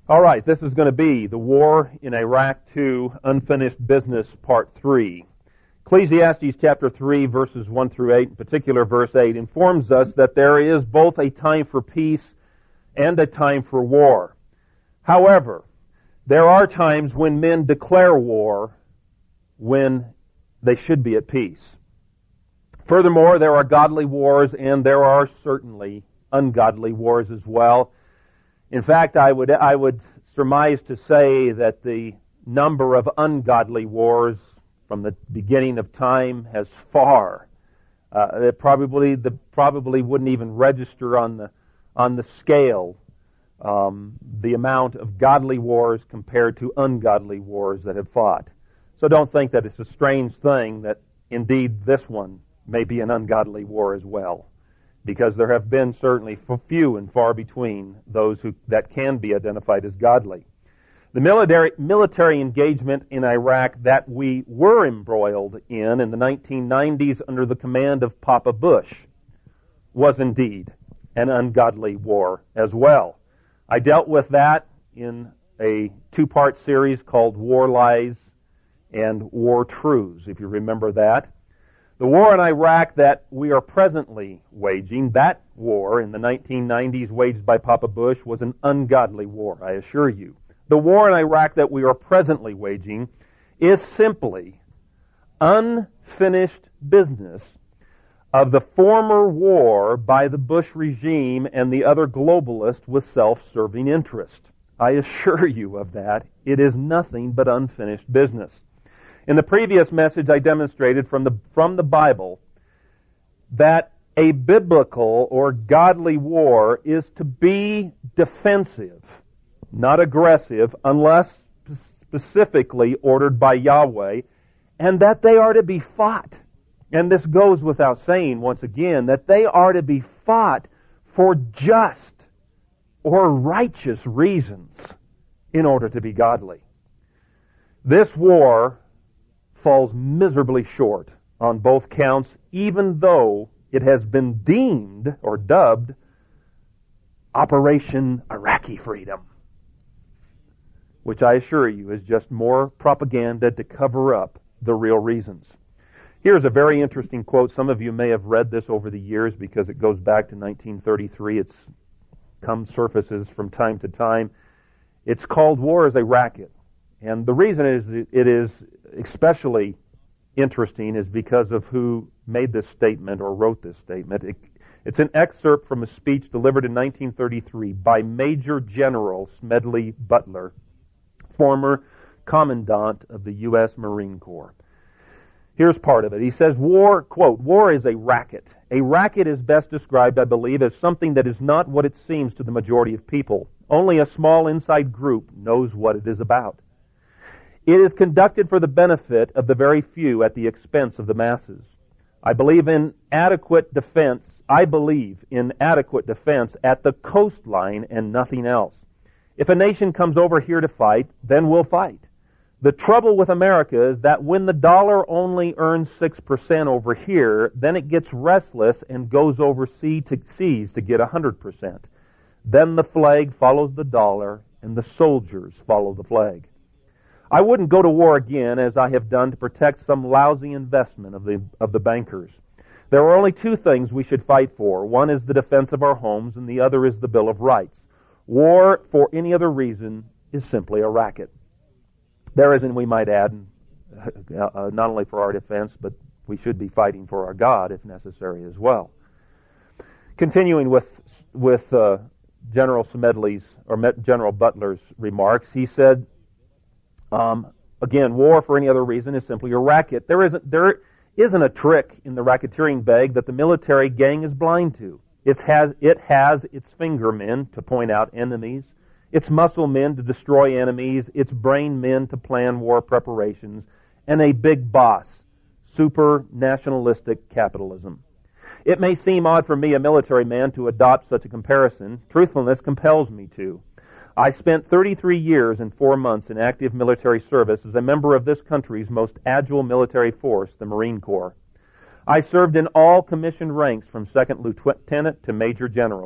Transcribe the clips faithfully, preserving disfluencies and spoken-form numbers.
All right, this is going to be the War in Iraq two, Unfinished Business, Part three. Ecclesiastes chapter three, verses one through eight, in particular verse eight, informs us that there is both a time for peace and a time for war. However, there are times when men declare war when they should be at peace. Furthermore, there are godly wars and there are certainly ungodly wars as well. In fact, I would I would surmise to say that the number of ungodly wars from the beginning of time has far uh, it probably the probably wouldn't even register on the on the scale um, the amount of godly wars compared to ungodly wars that have fought. So don't think that it's a strange thing that indeed this one may be an ungodly war as well, because there have been certainly few and far between those who that can be identified as godly. The military, military engagement in Iraq that we were embroiled in in the nineteen nineties under the command of Papa Bush was indeed an ungodly war as well. I dealt with that in a two-part series called War Lies and War Truths, if you remember that. The war in Iraq that we are presently waging, that war in the nineteen nineties waged by Papa Bush, was an ungodly war, I assure you. The war in Iraq that we are presently waging is simply unfinished business of the former war by the Bush regime and the other globalists with self-serving interest. I assure you of that. It is nothing but unfinished business. In the previous message, I demonstrated from the from the Bible that a biblical or godly war is to be defensive, not aggressive, unless specifically ordered by Yahweh, and that they are to be fought. And this goes without saying, once again, that they are to be fought for just or righteous reasons in order to be godly. This war falls miserably short on both counts, even though it has been deemed or dubbed Operation Iraqi Freedom, which I assure you is just more propaganda to cover up the real reasons. Here's a very interesting quote. Some of you may have read this over the years because it goes back to nineteen thirty-three. It's come surfaces from time to time. It's called War is a Racket. And the reason is it is especially interesting is because of who made this statement or wrote this statement. It, it's an excerpt from a speech delivered in nineteen thirty-three by Major General Smedley Butler, former Commandant of the U S Marine Corps. Here's part of it. He says, war, quote, war is a racket. A racket is best described, I believe, as something that is not what it seems to the majority of people. Only a small inside group knows what it is about. It is conducted for the benefit of the very few at the expense of the masses. I believe in adequate defense. I believe in adequate defense at the coastline and nothing else. If a nation comes over here to fight, then we'll fight. The trouble with America is that when the dollar only earns six percent over here, then it gets restless and goes overseas to seas to get one hundred percent. Then the flag follows the dollar and the soldiers follow the flag. I wouldn't go to war again as I have done to protect some lousy investment of the of the bankers. There are only two things we should fight for. One is the defense of our homes and the other is the Bill of Rights. War for any other reason is simply a racket. There is, and we might add, uh, not only for our defense, but we should be fighting for our God if necessary as well. Continuing with with uh, General Smedley's or General Butler's remarks, he said, um, again, war for any other reason is simply a racket. There isn't there isn't a trick in the racketeering bag that the military gang is blind to. It has it has its finger men to point out enemies, its muscle men to destroy enemies, its brain men to plan war preparations, and a big boss, super nationalistic capitalism. It may seem odd for me, a military man, to adopt such a comparison. Truthfulness compels me to. I spent thirty-three years and four months in active military service as a member of this country's most agile military force, the Marine Corps. I served in all commissioned ranks from second lieutenant to major general.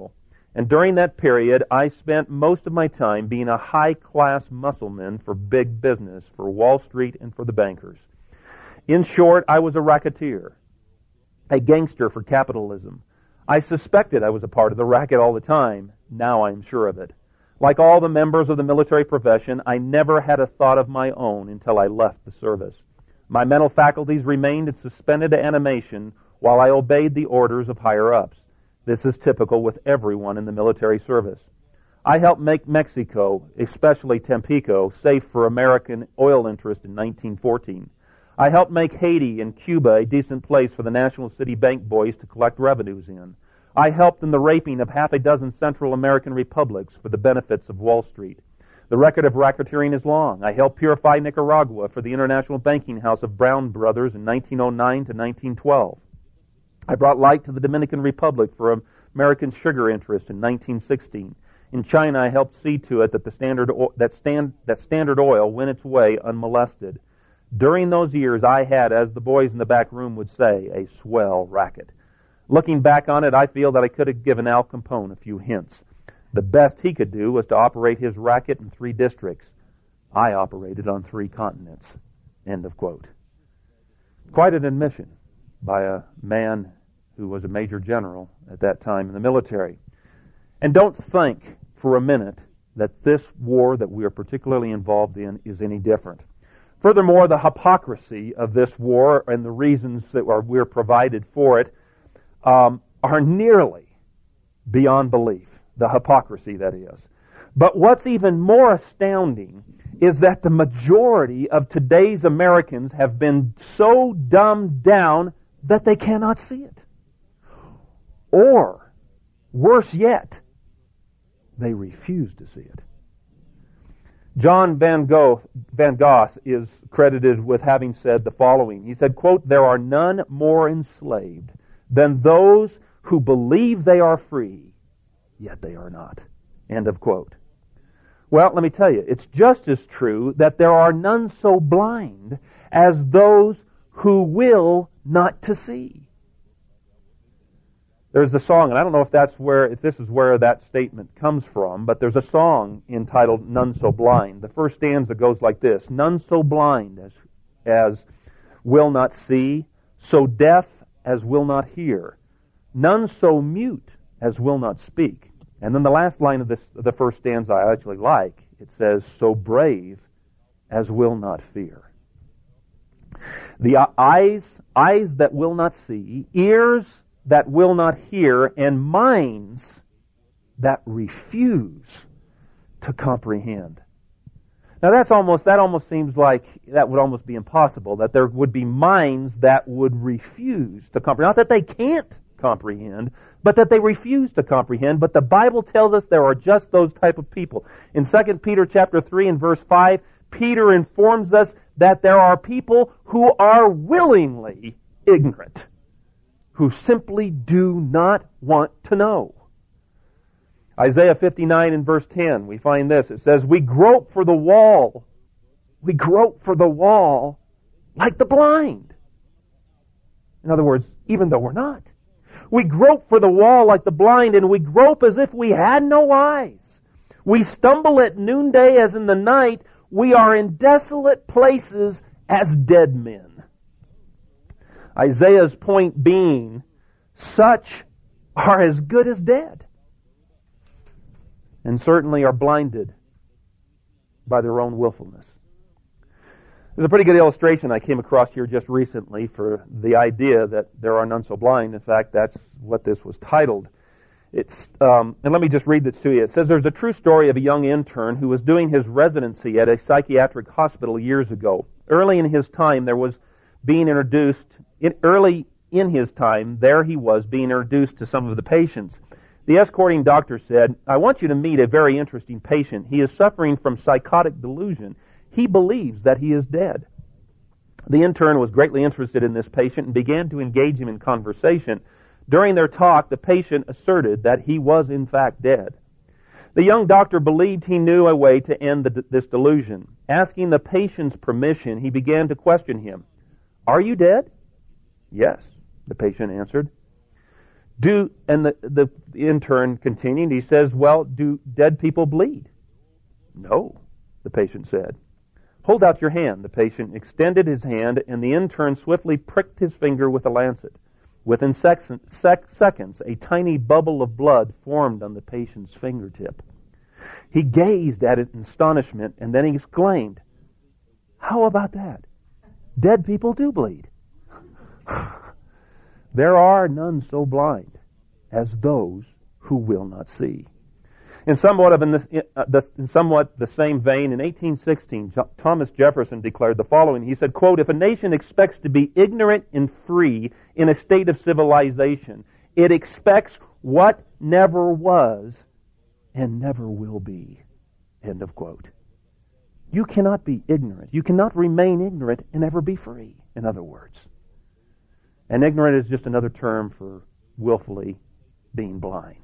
And during that period, I spent most of my time being a high-class muscleman for big business, for Wall Street and for the bankers. In short, I was a racketeer, a gangster for capitalism. I suspected I was a part of the racket all the time. Now I'm sure of it. Like all the members of the military profession, I never had a thought of my own until I left the service. My mental faculties remained in suspended animation while I obeyed the orders of higher-ups. This is typical with everyone in the military service. I helped make Mexico, especially Tampico, safe for American oil interests in nineteen fourteen. I helped make Haiti and Cuba a decent place for the National City Bank boys to collect revenues in. I helped in the raping of half a dozen Central American republics for the benefits of Wall Street. The record of racketeering is long. I helped purify Nicaragua for the International Banking House of Brown Brothers in nineteen oh nine to nineteen twelve. I brought light to the Dominican Republic for American sugar interest in nineteen sixteen. In China, I helped see to it that the standard o- that, stand, that Standard Oil went its way unmolested. During those years, I had, as the boys in the back room would say, a swell racket. Looking back on it, I feel that I could have given Al Capone a few hints. The best he could do was to operate his racket in three districts. I operated on three continents. End of quote. Quite an admission by a man who was a major general at that time in the military. And don't think for a minute that this war that we are particularly involved in is any different. Furthermore, the hypocrisy of this war and the reasons that are, we're provided for it um, are nearly beyond belief. The hypocrisy, that is. But what's even more astounding is that the majority of today's Americans have been so dumbed down that they cannot see it. Or, worse yet, they refuse to see it. John Van Gogh, Van Gogh is credited with having said the following. He said, quote, "There are none more enslaved than those who believe they are free, yet they are not." End of quote. Well, let me tell you, it's just as true that there are none so blind as those who will not to see. There's a song, and I don't know if that's where, if this is where that statement comes from, but there's a song entitled "None So Blind." The first stanza goes like this: "None so blind as, as will not see, so deaf as will not hear, none so mute as will not speak." And then the last line of this, the first stanza I actually like. It says, "So brave as will not fear." The eyes, eyes that will not see, ears that will not hear, and minds that refuse to comprehend. Now that's almost, that almost seems like that would almost be impossible, that there would be minds that would refuse to comprehend. Not that they can't comprehend, but that they refuse to comprehend. But the Bible tells us there are just those type of people. In Second Peter chapter three and verse five, Peter informs us that there are people who are willingly ignorant, who simply do not want to know. Isaiah fifty-nine and verse ten, we find this. It says, "We grope for the wall. We grope for the wall like the blind." In other words, even though we're not. We grope for the wall like the blind, and we grope as if we had no eyes. We stumble at noonday as in the night. We are in desolate places as dead men. Isaiah's point being, such are as good as dead, and certainly are blinded by their own willfulness. There's a pretty good illustration I came across here just recently for the idea that there are none so blind. In fact, that's what this was titled. It's um, and let me just read this to you. It says, "There's a true story of a young intern who was doing his residency at a psychiatric hospital years ago. Early in his time, there was being introduced, in, early in his time, there he was being introduced to some of the patients. The escorting doctor said, 'I want you to meet a very interesting patient. He is suffering from psychotic delusion. He believes that he is dead.' The intern was greatly interested in this patient and began to engage him in conversation. During their talk, the patient asserted that he was in fact dead. The young doctor believed he knew a way to end the, this delusion. Asking the patient's permission, he began to question him. 'Are you dead?' 'Yes,' the patient answered. Do and the, the intern continued, he says, well, do dead people bleed? No, the patient said. Hold out your hand. The patient extended his hand, and the intern swiftly pricked his finger with a lancet. Within sec- sec- seconds, a tiny bubble of blood formed on the patient's fingertip. He gazed at it in astonishment, and then he exclaimed, how about that? Dead people do bleed. There are none so blind as those who will not see. In somewhat of in the, uh, the, in somewhat the same vein, in eighteen sixteen, Jo- Thomas Jefferson declared the following. He said, quote, if a nation expects to be ignorant and free in a state of civilization, it expects what never was and never will be. End of quote. You cannot be ignorant. You cannot remain ignorant and ever be free, in other words. And ignorant is just another term for willfully being blind.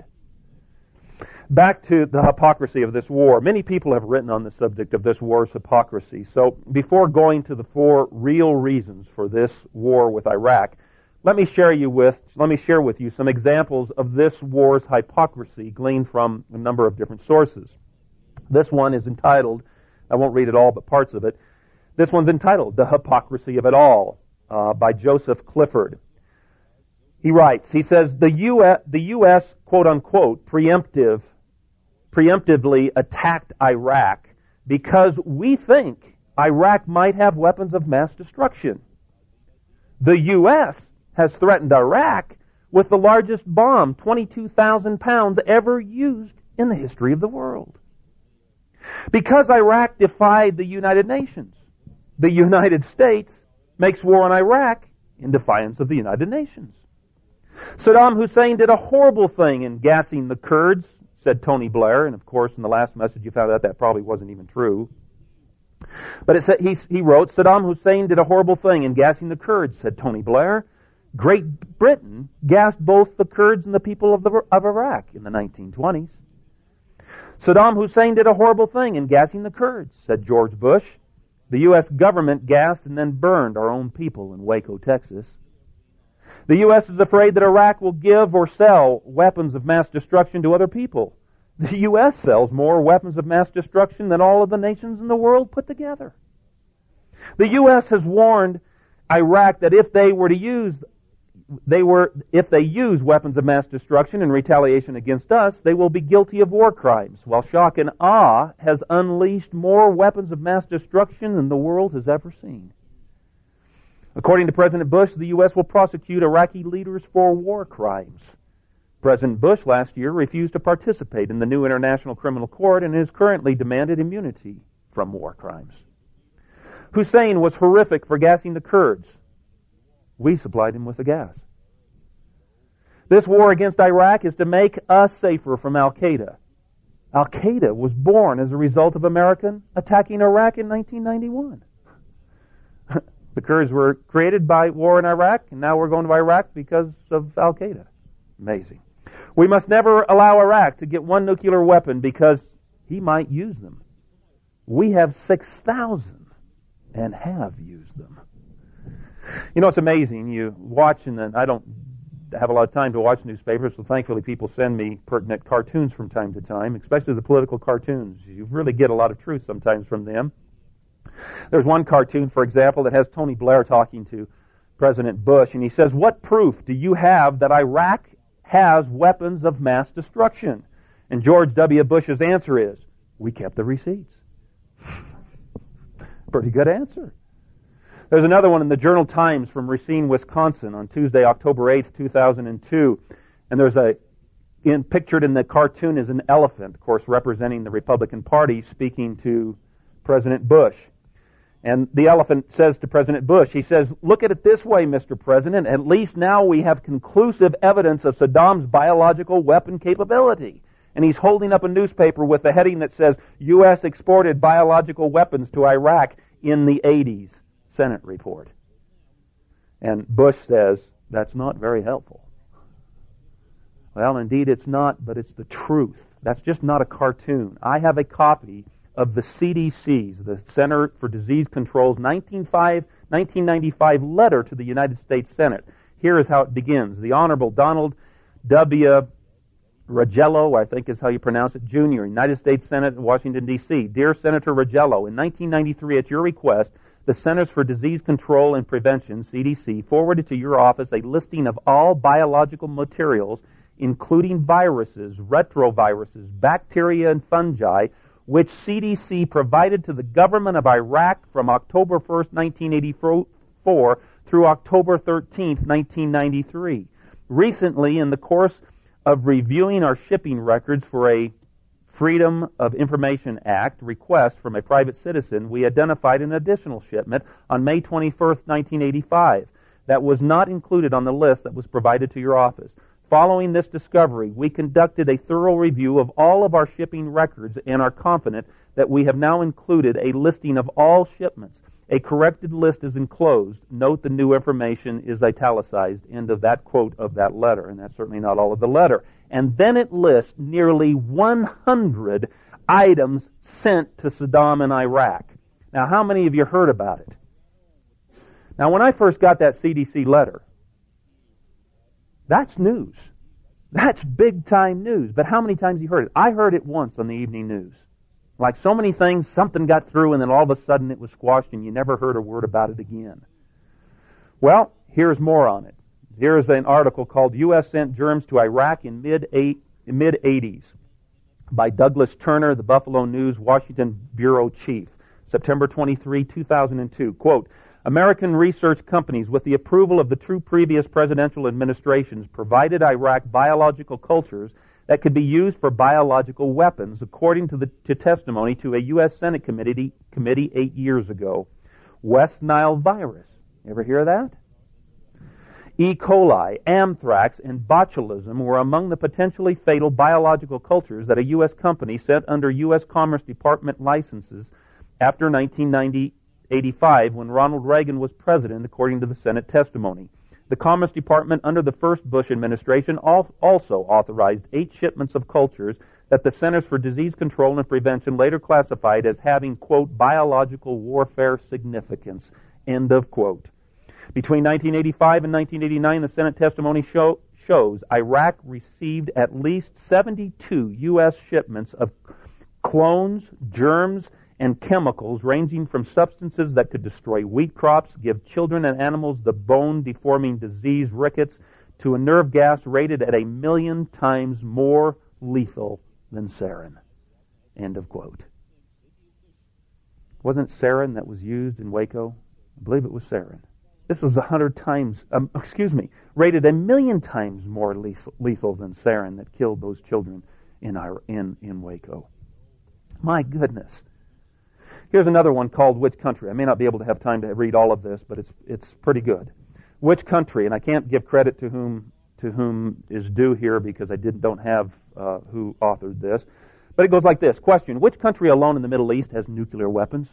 Back to the hypocrisy of this war. Many people have written on the subject of this war's hypocrisy. So before going to the four real reasons for this war with Iraq, let me share you with let me share with you some examples of this war's hypocrisy gleaned from a number of different sources. This one is entitled, I won't read it all, but parts of it. This one's entitled The Hypocrisy of It All, uh, by Joseph Clifford. He writes, he says, the U S, the U S quote unquote, preemptive, preemptively attacked Iraq because we think Iraq might have weapons of mass destruction. The U S has threatened Iraq with the largest bomb, twenty-two thousand pounds, ever used in the history of the world. Because Iraq defied the United Nations, the United States makes war on Iraq in defiance of the United Nations. Saddam Hussein did a horrible thing in gassing the Kurds, said Tony Blair, and of course in the last message you found out that probably wasn't even true. But it said, he, he wrote, Saddam Hussein did a horrible thing in gassing the Kurds, said Tony Blair. Great Britain gassed both the Kurds and the people of, the, of Iraq in the nineteen twenties. Saddam Hussein did a horrible thing in gassing the Kurds, said George Bush. The U S government gassed and then burned our own people in Waco, Texas. The U S is afraid that Iraq will give or sell weapons of mass destruction to other people. The U S sells more weapons of mass destruction than all of the nations in the world put together. The U S has warned Iraq that if they were to use they were if they use weapons of mass destruction in retaliation against us, they will be guilty of war crimes, while shock and awe has unleashed more weapons of mass destruction than the world has ever seen. According to President Bush, the U S will prosecute Iraqi leaders for war crimes. President Bush last year refused to participate in the new International Criminal Court and is currently demanded immunity from war crimes. Hussein was horrific for gassing the Kurds. We supplied him with the gas. This war against Iraq is to make us safer from Al-Qaeda. Al-Qaeda was born as a result of American attacking Iraq in nineteen ninety-one. The Kurds were created by war in Iraq, and now we're going to Iraq because of Al-Qaeda. Amazing. We must never allow Iraq to get one nuclear weapon because he might use them. We have six thousand and have used them. You know, it's amazing. You watch, and I don't have a lot of time to watch newspapers, so thankfully people send me pertinent cartoons from time to time, especially the political cartoons. You really get a lot of truth sometimes from them. There's one cartoon, for example, that has Tony Blair talking to President Bush, and he says, what proof do you have that Iraq has weapons of mass destruction? And George W. Bush's answer is, we kept the receipts. Pretty good answer. There's another one in the Journal Times from Racine, Wisconsin on Tuesday, October eighth, two thousand two. And there's a, in, pictured in the cartoon is an elephant, of course, representing the Republican Party, speaking to President Bush. And the elephant says to President Bush, he says, look at it this way, Mister President, at least now we have conclusive evidence of Saddam's biological weapon capability. And he's holding up a newspaper with a heading that says, U S exported biological weapons to Iraq in the eighties. Senate report. And Bush says, that's not very helpful. Well, indeed it's not, but it's the truth. That's just not a cartoon. I have a copy of the C D C's, the Center for Disease Control's nineteen ninety-five letter to the United States Senate. Here is how it begins. The Honorable Donald W. Ruggello, I think is how you pronounce it, Junior, United States Senate, Washington, D C Dear Senator Ruggello, in nineteen ninety-three, at your request, the Centers for Disease Control and Prevention, C D C, forwarded to your office a listing of all biological materials, including viruses, retroviruses, bacteria, and fungi, which C D C provided to the government of Iraq from October first, nineteen eighty-four through October thirteenth, nineteen ninety-three. Recently, in the course of reviewing our shipping records for a Freedom of Information Act request from a private citizen, we identified an additional shipment on May twenty-first, nineteen eighty-five that was not included on the list that was provided to your office. Following this discovery, we conducted a thorough review of all of our shipping records and are confident that we have now included a listing of all shipments. A corrected list is enclosed. Note the new information is italicized. End of that quote of that letter, and that's certainly not all of the letter. And then it lists nearly one hundred items sent to Saddam in Iraq. Now, how many of you heard about it? Now, when I first got that C D C letter, that's news. That's big-time news. But how many times have you heard it? I heard it once on the evening news. Like so many things, something got through and then all of a sudden it was squashed and you never heard a word about it again. Well, here's more on it. Here's an article called U S Sent Germs to Iraq in mid-eighties by Douglas Turner, the Buffalo News, Washington Bureau Chief, September twenty-third, two thousand two. Quote, American research companies, with the approval of the two previous presidential administrations, provided Iraq biological cultures that could be used for biological weapons, according to the to testimony to a U S Senate committee committee eight years ago. West Nile virus. Ever hear that? E. coli, anthrax, and botulism were among the potentially fatal biological cultures that a U S company sent under U S Commerce Department licenses after nineteen eighty-five, when Ronald Reagan was president, according to the Senate testimony. The Commerce Department under the first Bush administration also authorized eight shipments of cultures that the Centers for Disease Control and Prevention later classified as having, quote, biological warfare significance, end of quote. Between nineteen eighty-five and nineteen eighty-nine, the Senate testimony show, shows Iraq received at least seventy-two U S shipments of clones, germs, and chemicals ranging from substances that could destroy wheat crops, give children and animals the bone-deforming disease rickets, to a nerve gas rated at a million times more lethal than sarin. End of quote. Wasn't sarin that was used in Waco? I believe it was sarin. This was a hundred times, um, excuse me, rated a million times more lethal, lethal than sarin that killed those children in, our, in, in Waco. My goodness. Here's another one called Which Country? I may not be able to have time to read all of this, but it's it's pretty good. Which country? And I can't give credit to whom to whom is due here because I didn't don't have uh, who authored this. But it goes like this. Question: which country alone in the Middle East has nuclear weapons?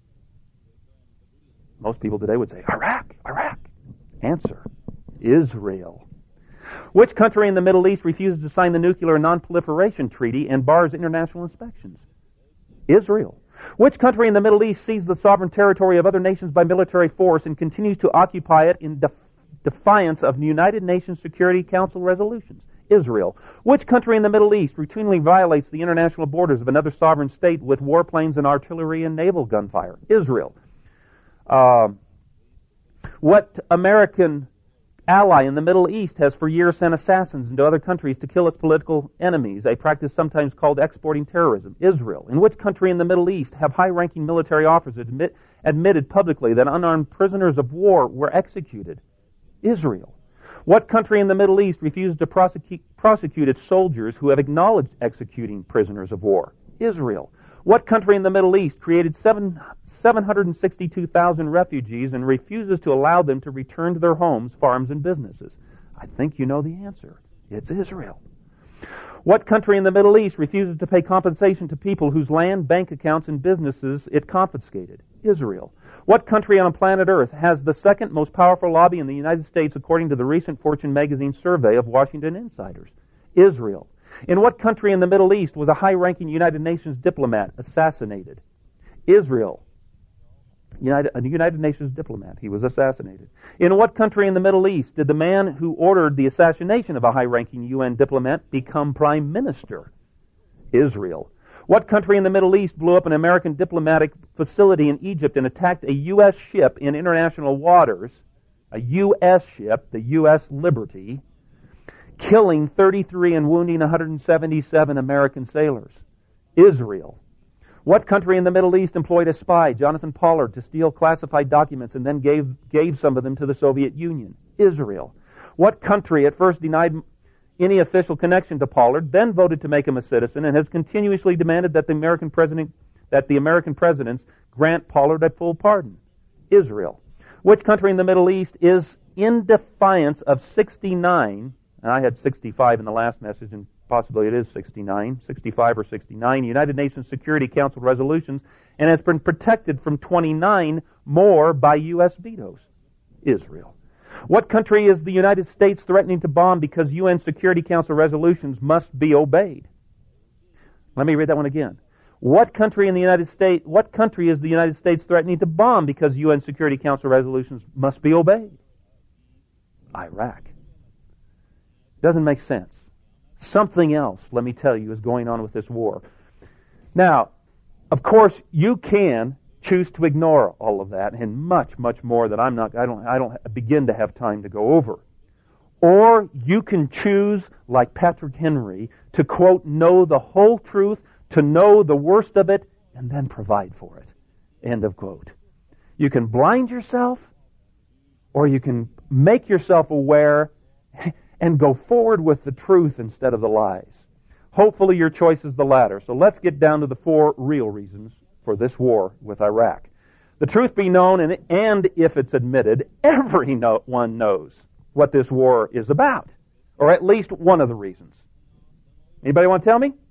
Most people today would say Iraq, Iraq. Answer: Israel. Which country in the Middle East refuses to sign the Nuclear Non-Proliferation Treaty and bars international inspections? Israel. Which country in the Middle East seized the sovereign territory of other nations by military force and continues to occupy it in def- defiance of United Nations Security Council resolutions? Israel. Which country in the Middle East routinely violates the international borders of another sovereign state with warplanes and artillery and naval gunfire? Israel. Uh, what American ally in the Middle East has for years sent assassins into other countries to kill its political enemies, a practice sometimes called exporting terrorism? Israel. In which country in the Middle East have high-ranking military officers admit, admitted publicly that unarmed prisoners of war were executed? Israel. What country in the Middle East refuses to prosecute, prosecute its soldiers who have acknowledged executing prisoners of war? Israel. What country in the Middle East created seven, seven hundred sixty-two thousand refugees and refuses to allow them to return to their homes, farms, and businesses? I think you know the answer. It's Israel. What country in the Middle East refuses to pay compensation to people whose land, bank accounts, and businesses it confiscated? Israel. What country on planet Earth has the second most powerful lobby in the United States according to the recent Fortune magazine survey of Washington insiders? Israel. In what country in the Middle East was a high-ranking United Nations diplomat assassinated? Israel. United, a United Nations diplomat. He was assassinated. In what country in the Middle East did the man who ordered the assassination of a high-ranking U N diplomat become prime minister? Israel. What country in the Middle East blew up an American diplomatic facility in Egypt and attacked a U S ship in international waters, a U S ship, the U S Liberty, killing thirty-three and wounding one hundred seventy-seven American sailors? Israel. What country in the Middle East employed a spy, Jonathan Pollard, to steal classified documents and then gave, gave some of them to the Soviet Union? Israel. What country at first denied any official connection to Pollard, then voted to make him a citizen, and has continuously demanded that the American president, that the American presidents grant Pollard a full pardon? Israel. Which country in the Middle East is in defiance of sixty-nine, and I had sixty-five in the last message, and possibly it is sixty-nine, sixty-five or sixty-nine, United Nations Security Council resolutions, and has been protected from twenty-nine more by U S vetoes? Israel. What country is the United States threatening to bomb because U N Security Council resolutions must be obeyed? Let me read that one again. What country in the United States, what country is the United States threatening to bomb because U N Security Council resolutions must be obeyed? Iraq. Doesn't make sense. Something else, let me tell you, is going on with this war. Now, of course, you can choose to ignore all of that and much, much more that I'm not, I don't, I don't begin to have time to go over. Or you can choose, like Patrick Henry, to, quote, know the whole truth, to know the worst of it, and then provide for it. End of quote. You can blind yourself, or you can make yourself aware and go forward with the truth instead of the lies. Hopefully your choice is the latter. So let's get down to the four real reasons for this war with Iraq. The truth be known, and, and if it's admitted, everyone knows what this war is about, or at least one of the reasons. Anybody want to tell me?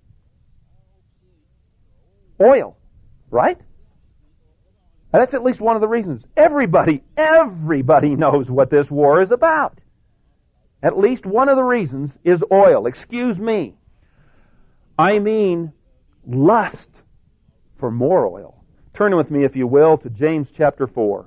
Oil, right? That's at least one of the reasons. Everybody, everybody knows what this war is about. At least one of the reasons is oil. Excuse me. I mean lust for more oil. Turn with me, if you will, to James chapter four.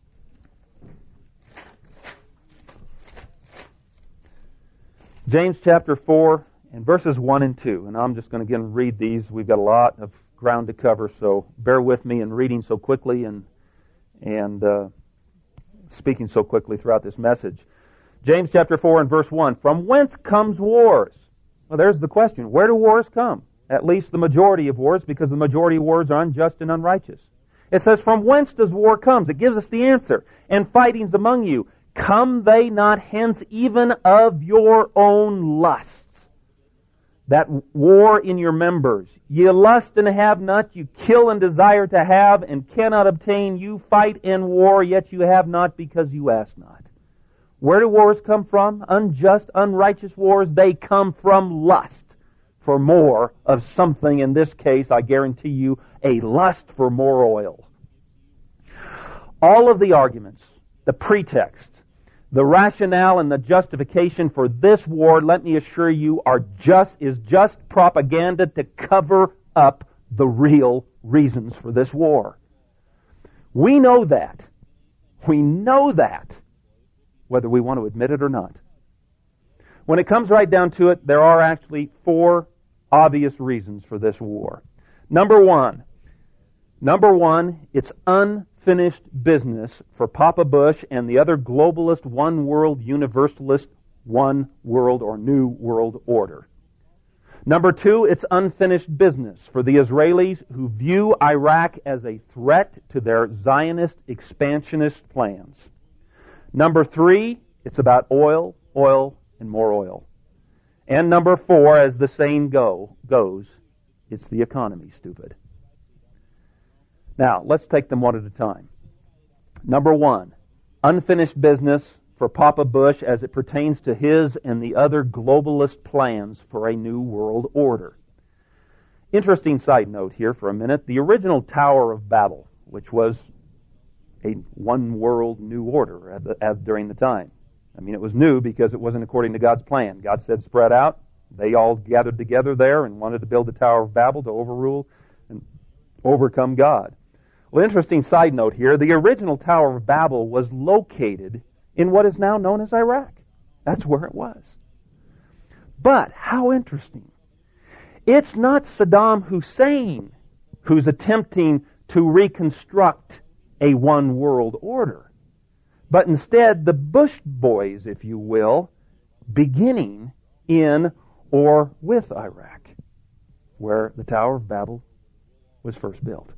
James chapter four and verses one and two. And I'm just going to again read these. We've got a lot of ground to cover, so bear with me in reading so quickly and and uh, speaking so quickly throughout this message. James chapter four and verse one. From whence comes wars? Well, there's the question. Where do wars come? At least the majority of wars, because the majority of wars are unjust and unrighteous. It says, from whence does war come? It gives us the answer. And fightings among you, come they not hence even of your own lusts? That war in your members. Ye lust and have not, you kill and desire to have, and cannot obtain. You fight in war, yet you have not, because you ask not. Where do wars come from? Unjust, unrighteous wars. They come from lust for more of something. In this case, I guarantee you, a lust for more oil. All of the arguments, the pretext, the rationale and the justification for this war, let me assure you, are just is just propaganda to cover up the real reasons for this war. We know that. We know that, whether we want to admit it or not. When it comes right down to it, there are actually four obvious reasons for this war. Number one, number one, it's unfinished business for Papa Bush and the other globalist, one world, universalist, one world or new world order. Number two, it's unfinished business for the Israelis who view Iraq as a threat to their Zionist expansionist plans. Number three, it's about oil, oil, and more oil. And number four, as the saying go, goes, it's the economy, stupid. Now, let's take them one at a time. Number one, unfinished business for Papa Bush as it pertains to his and the other globalist plans for a new world order. Interesting side note here for a minute. The original Tower of Babel, which was a one world new order at the, at, during the time. I mean, it was new because it wasn't according to God's plan. God said spread out. They all gathered together there and wanted to build the Tower of Babel to overrule and overcome God. Well, interesting side note here. The original Tower of Babel was located in what is now known as Iraq. That's where it was. But, how interesting. It's not Saddam Hussein who's attempting to reconstruct a one world order, but instead the Bush boys, if you will, beginning in or with Iraq, where the Tower of Babel was first built.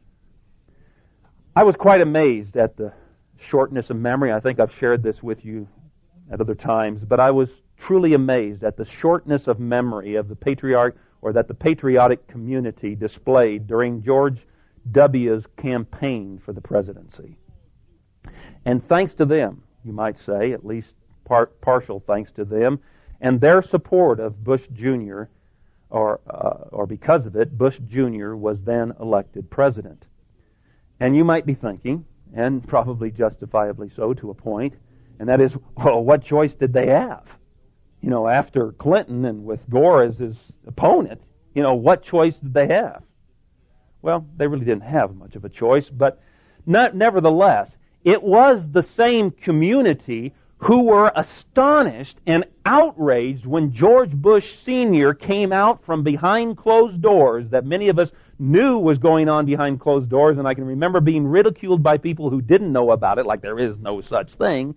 I was quite amazed at the shortness of memory. I think I've shared this with you at other times, but I was truly amazed at the shortness of memory of the patriarch, or that the patriotic community displayed during George W.'s campaign for the presidency. And thanks to them, you might say, at least par- partial thanks to them, and their support of Bush Junior, or uh, or because of it, Bush Junior was then elected president. And you might be thinking, and probably justifiably so to a point, and that is, well, what choice did they have? You know, after Clinton and with Gore as his opponent, you know, what choice did they have? Well, they really didn't have much of a choice, but not, nevertheless, it was the same community who were astonished and outraged when George Bush Senior came out from behind closed doors that many of us knew was going on behind closed doors, and I can remember being ridiculed by people who didn't know about it, like there is no such thing,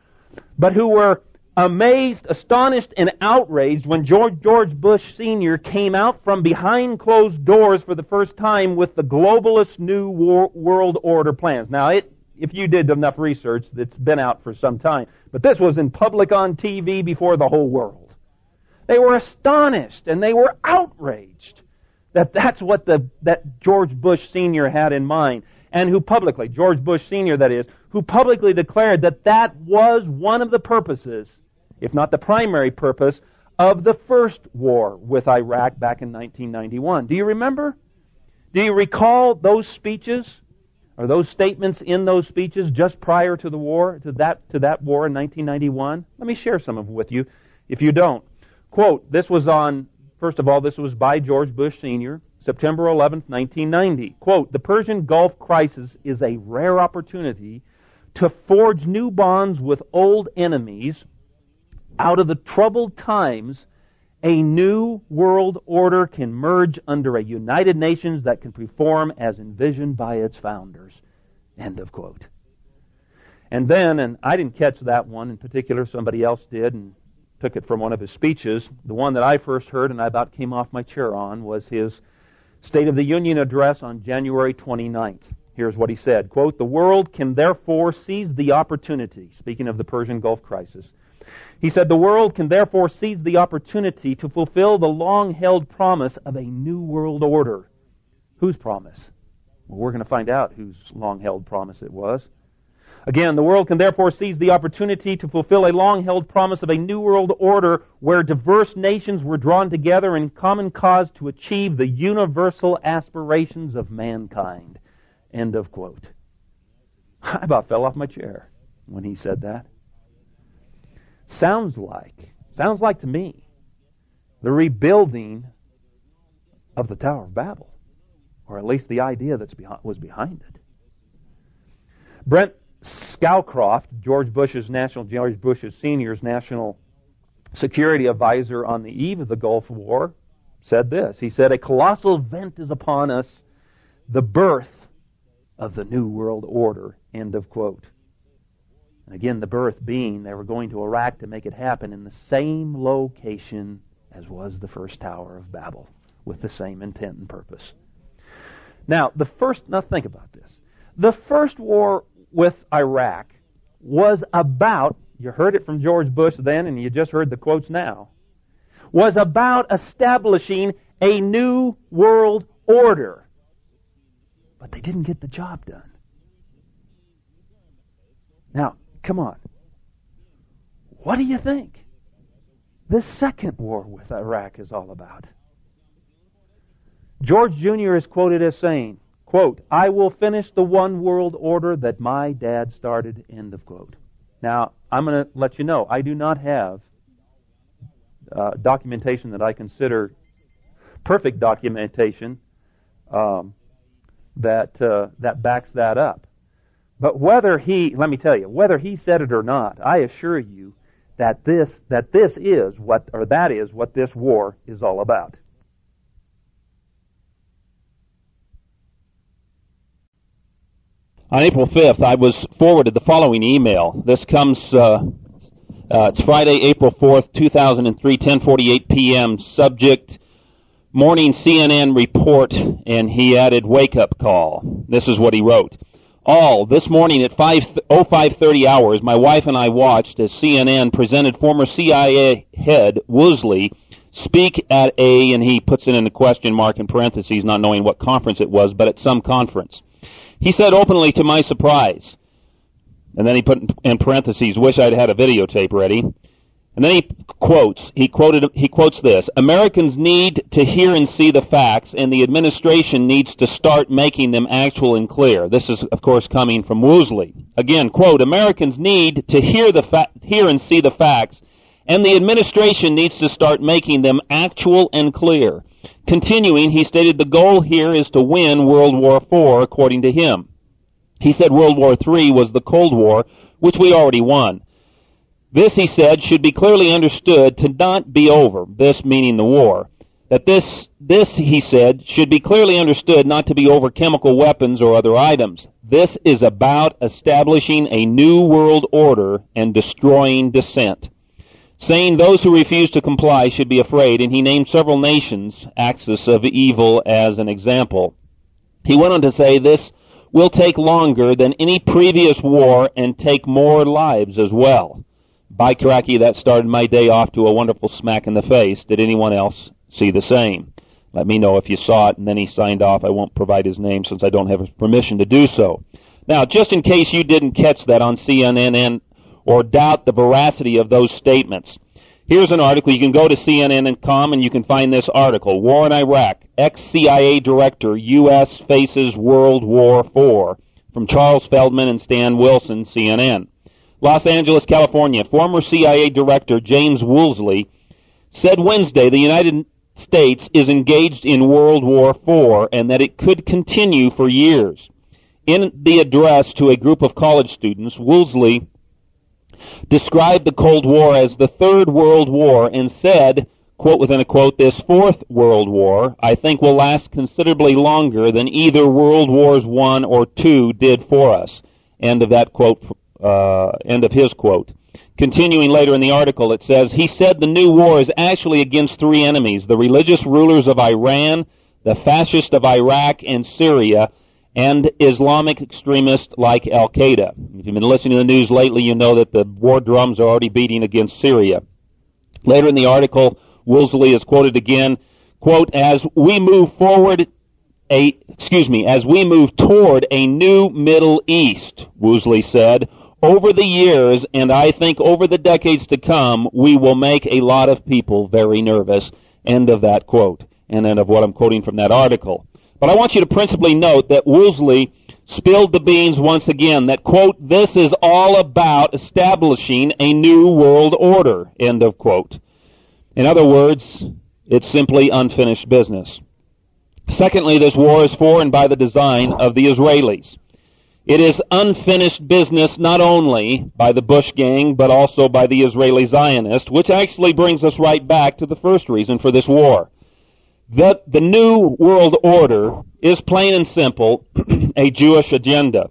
but who were amazed, astonished, and outraged when George, George Bush Senior came out from behind closed doors for the first time with the globalist New War, World Order plans. Now, it, if you did enough research, it's been out for some time, but this was in public on T V before the whole world. They were astonished and they were outraged that that's what the that George Bush Senior had in mind, and who publicly, George Bush Senior that is, who publicly declared that that was one of the purposes, if not the primary purpose, of the first war with Iraq back in nineteen ninety-one. Do you remember? Do you recall those speeches, or those statements in those speeches just prior to the war, to that to that war in nineteen ninety-one? Let me share some of them with you, if you don't. Quote, this was on, first of all, this was by George Bush Senior, September eleventh, nineteen ninety. Quote, the Persian Gulf crisis is a rare opportunity to forge new bonds with old enemies. Out of the troubled times, a new world order can merge under a United Nations that can perform as envisioned by its founders. End of quote. And then, and I didn't catch that one in particular, somebody else did and took it from one of his speeches. The one that I first heard and I about came off my chair on was his State of the Union address on January twenty-ninth. Here's what he said, quote, the world can therefore seize the opportunity, speaking of the Persian Gulf crisis. He said, the world can therefore seize the opportunity to fulfill the long-held promise of a new world order. Whose promise? Well, we're going to find out whose long-held promise it was. Again, the world can therefore seize the opportunity to fulfill a long-held promise of a new world order where diverse nations were drawn together in common cause to achieve the universal aspirations of mankind. End of quote. I about fell off my chair when he said that. Sounds like, sounds like to me, the rebuilding of the Tower of Babel, or at least the idea that was behind it. Brent Scowcroft, George Bush's national, George Bush's Senior's national security advisor on the eve of the Gulf War, said this. He said, a colossal event is upon us, the birth of the New World Order. End of quote. And again, the birth being they were going to Iraq to make it happen in the same location as was the first Tower of Babel, with the same intent and purpose. Now, the first, now think about this. The first war with Iraq was about, you heard it from George Bush then, and you just heard the quotes now, was about establishing a new world order. But they didn't get the job done. Now, come on. What do you think this second war with Iraq is all about? George Junior is quoted as saying, quote, I will finish the one world order that my dad started, end of quote. Now, I'm going to let you know, I do not have uh, documentation that I consider perfect documentation, um, that uh, that backs that up. But whether he, let me tell you, whether he said it or not, I assure you that this that this is what, or that is what this war is all about. On April fifth, I was forwarded the following email. This comes, uh, uh, it's Friday, April fourth, two thousand three, ten forty-eight p.m. Subject, morning C N N report, and he added wake-up call. This is what he wrote. All, this morning at oh five thirty hours, my wife and I watched as C N N presented former C I A head Woolsey speak at a, and he puts it in a question mark in parentheses, not knowing what conference it was, but at some conference. He said openly, to my surprise, and then he put in parentheses, wish I'd had a videotape ready. And then he quotes, he quoted, he quotes this, Americans need to hear and see the facts, and the administration needs to start making them actual and clear. This is, of course, coming from Woolsey. Again, quote, Americans need to hear the fa- hear and see the facts, and the administration needs to start making them actual and clear. Continuing, he stated the goal here is to win World War Four, according to him. He said World War Three was the Cold War, which we already won. This, he said, should be clearly understood to not be over, this meaning the war. That this, this, he said, should be clearly understood not to be over chemical weapons or other items. This is about establishing a new world order and destroying dissent. Saying those who refuse to comply should be afraid, and he named several nations, axis of evil, as an example. He went on to say this will take longer than any previous war and take more lives as well. By cracky, that started my day off to a wonderful smack in the face. Did anyone else see the same? Let me know if you saw it, and then he signed off. I won't provide his name since I don't have his permission to do so. Now, just in case you didn't catch that on C N N or doubt the veracity of those statements, here's an article. You can go to C N N dot com and you can find this article. War in Iraq. Ex-C I A director, U S faces World War Four. From Charles Feldman and Stan Wilson, C N N. Los Angeles, California. Former C I A director James Woolsey said Wednesday the United States is engaged in World War Four and that it could continue for years. In the address to a group of college students, Woolsey described the Cold War as the Third World War and said, quote within a quote, this Fourth World War, I think, will last considerably longer than either World Wars One or Two did for us. End of that quote, uh, end of his quote. Continuing later in the article, it says, he said the new war is actually against three enemies, the religious rulers of Iran, the fascists of Iraq and Syria, and Islamic extremists like Al-Qaeda. If you've been listening to the news lately, you know that the war drums are already beating against Syria. Later in the article, Woolsey is quoted again, quote, as we move forward, a, excuse me, as we move toward a new Middle East, Woolsey said, over the years, and I think over the decades to come, we will make a lot of people very nervous. End of that quote, and end of what I'm quoting from that article. But I want you to principally note that Woolsey spilled the beans once again, that, quote, this is all about establishing a new world order, end of quote. In other words, it's simply unfinished business. Secondly, this war is for and by the design of the Israelis. It is unfinished business not only by the Bush gang, but also by the Israeli Zionists, which actually brings us right back to the first reason for this war. The, the new world order is plain and simple a Jewish agenda.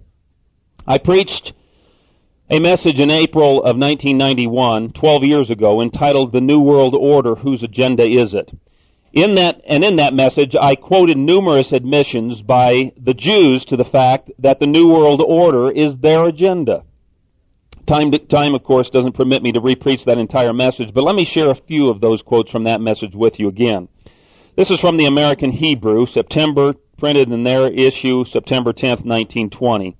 I preached a message in April of nineteen ninety-one, twelve years ago, entitled The New World Order, Whose Agenda Is It? In that, and in that message, I quoted numerous admissions by the Jews to the fact that the New World Order is their agenda. Time, to, time, of course, doesn't permit me to re-preach that entire message, but let me share a few of those quotes from that message with you again. This is from the American Hebrew, September, printed in their issue, September tenth, nineteen twenty.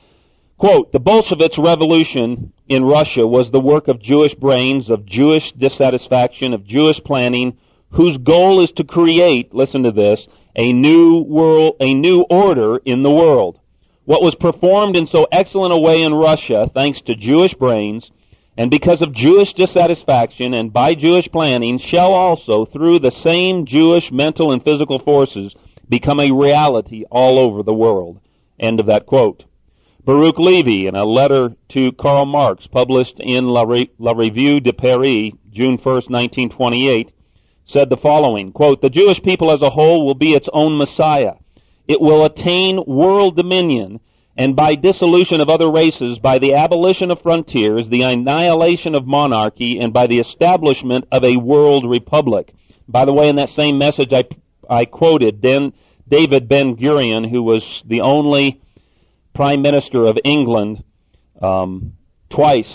Quote, the Bolshevik revolution in Russia was the work of Jewish brains, of Jewish dissatisfaction, of Jewish planning, whose goal is to create, listen to this, a new world, a new order in the world. What was performed in so excellent a way in Russia, thanks to Jewish brains, and because of Jewish dissatisfaction and by Jewish planning, shall also, through the same Jewish mental and physical forces, become a reality all over the world. End of that quote. Baruch Levy, in a letter to Karl Marx published in La, Re- La Revue de Paris, June first, nineteen twenty-eight, said the following, quote, "The Jewish people as a whole will be its own Messiah. It will attain world dominion, and by dissolution of other races, by the abolition of frontiers, the annihilation of monarchy, and by the establishment of a world republic." By the way, in that same message, I, I quoted Dan, David Ben-Gurion, who was the only Prime Minister of England, um, twice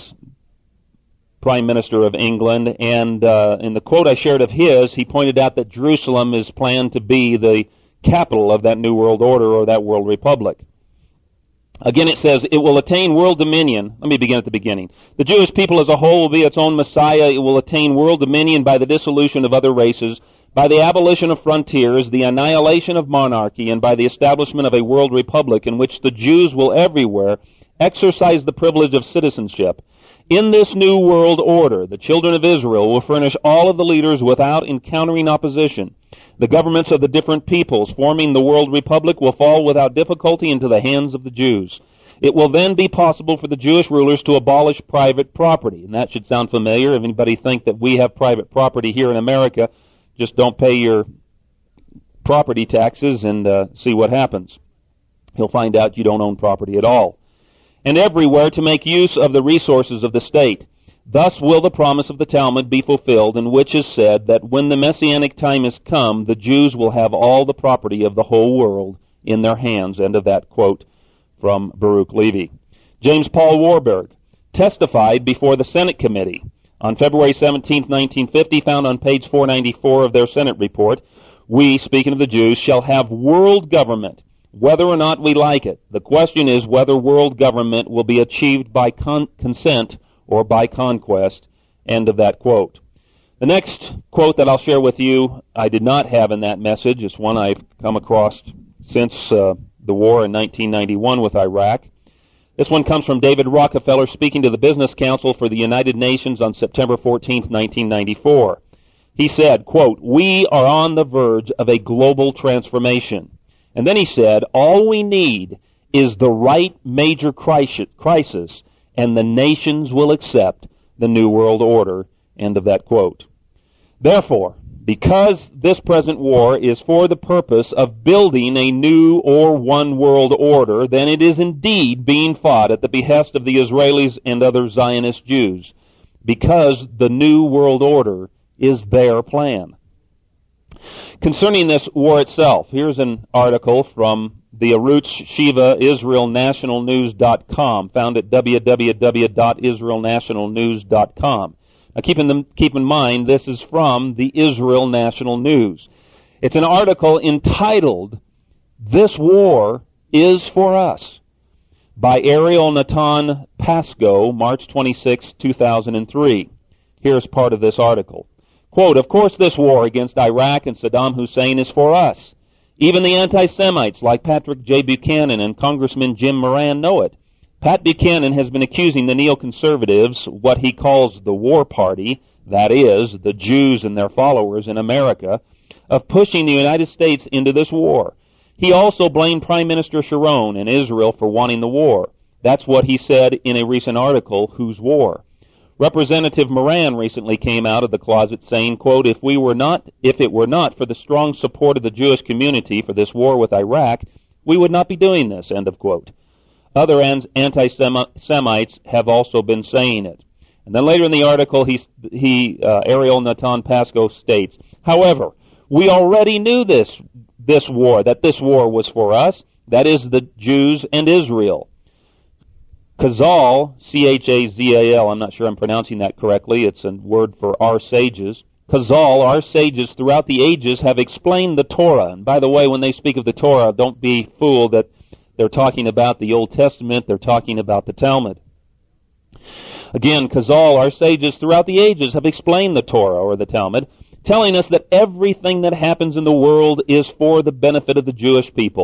Prime Minister of England, and uh, in the quote I shared of his, he pointed out that Jerusalem is planned to be the capital of that New World Order or that World Republic. Again, it says, it will attain world dominion. Let me begin at the beginning. The Jewish people as a whole will be its own Messiah. It will attain world dominion by the dissolution of other races, by the abolition of frontiers, the annihilation of monarchy, and by the establishment of a world republic in which the Jews will everywhere exercise the privilege of citizenship. In this new world order, the children of Israel will furnish all of the leaders without encountering opposition. The governments of the different peoples forming the world republic will fall without difficulty into the hands of the Jews. It will then be possible for the Jewish rulers to abolish private property. And that should sound familiar. If anybody think that we have private property here in America, just don't pay your property taxes and uh, see what happens. He'll find out you don't own property at all. And everywhere to make use of the resources of the state. Thus will the promise of the Talmud be fulfilled, in which is said that when the Messianic time is come, the Jews will have all the property of the whole world in their hands. End of that quote from Baruch Levy. James Paul Warburg testified before the Senate Committee on February seventeenth, nineteen fifty, found on page four ninety-four of their Senate report. We, speaking of the Jews, shall have world government, whether or not we like it. The question is whether world government will be achieved by con- consent or by conquest. End of that quote. The next quote that I'll share with you, I did not have in that message. It's one I've come across since uh, the war in nineteen ninety-one with Iraq. This one comes from David Rockefeller speaking to the Business Council for the United Nations on September fourteenth, nineteen ninety-four. He said, quote, "We are on the verge of a global transformation." And then he said, "All we need is the right major crisis, and the nations will accept the New World Order." End of that quote. Therefore, because this present war is for the purpose of building a new or one world order, then it is indeed being fought at the behest of the Israelis and other Zionist Jews, because the New World Order is their plan. Concerning this war itself, here's an article from the Arutz Shiva Israel National News dot com, found at w w w dot israel national news dot com. Now keep in, keep in mind, this is from the Israel National News. It's an article entitled, "This War is for Us," by Ariel Natan Pasco, March twenty-sixth, two thousand three. Here's part of this article. Quote, "Of course this war against Iraq and Saddam Hussein is for us. Even the anti-Semites like Patrick J. Buchanan and Congressman Jim Moran know it. Pat Buchanan has been accusing the neoconservatives, what he calls the war party, that is, the Jews and their followers in America, of pushing the United States into this war. He also blamed Prime Minister Sharon and Israel for wanting the war. That's what he said in a recent article, Whose War? Representative Moran recently came out of the closet saying, quote, if we were not, if it were not for the strong support of the Jewish community for this war with Iraq, we would not be doing this," end of quote. Other anti-Semites have also been saying it. And then later in the article, he, he uh, Ariel Natan Pasco states, "However, we already knew this, this war, that this war was for us, that is the Jews and Israel. Chazal, C H A Z A L, I'm not sure I'm pronouncing that correctly, it's a word for our sages. Chazal, our sages throughout the ages have explained the Torah. And by the way, when they speak of the Torah, don't be fooled that they're talking about the Old Testament, they're talking about the Talmud. Again, Chazal, our sages throughout the ages have explained the Torah or the Talmud, telling us that everything that happens in the world is for the benefit of the Jewish people.